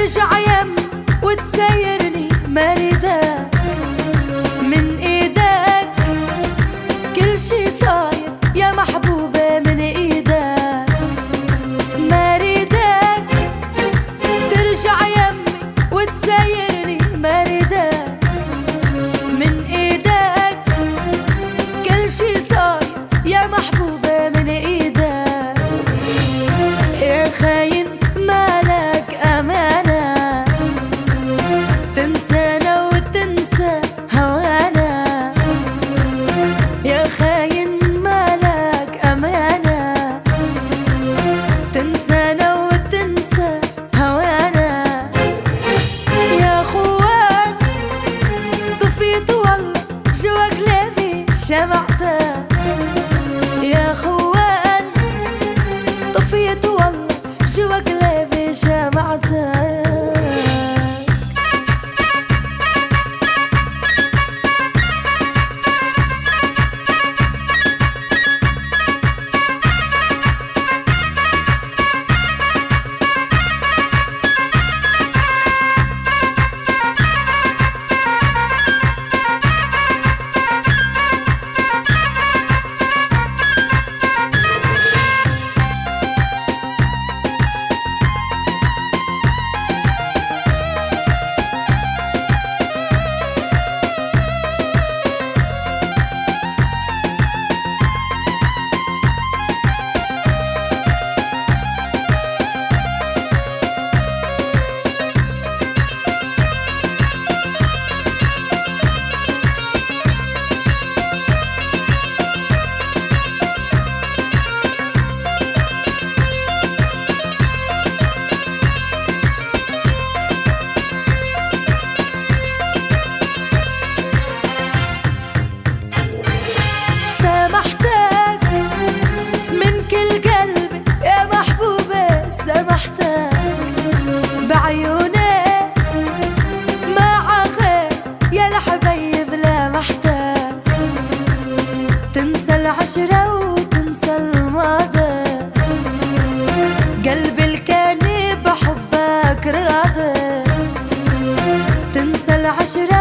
ترجع يم وتسيرني مريدك من ايدك، كل شي صاير يا محبوبة من ايدك. مريدك ترجع يمي وتسيرني مريدك من ايدك، كل شي صاير يا محبوبة من ايدك. يا خاين مالك امانة، تنسانا وتنسى هوانا. يا خاين مالك امانة، تنسانا وتنسى هوانا. يا خوان طفيت والله جوا قلبي شمعتك. يا خوان طفيت والله جوا قلبي شمعتك. بعيوني مع خير يا الحبيب لمحتك، تنسى العشرة وتنسى الماضي. قلبي اللي كان بحبك راضي، تنسى العشرة